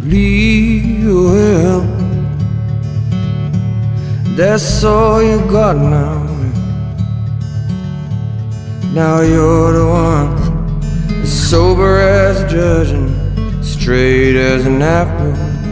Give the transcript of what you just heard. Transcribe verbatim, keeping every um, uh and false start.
leave well. That's all you got now. Now you're the one, as sober as a judge and straight as an apple.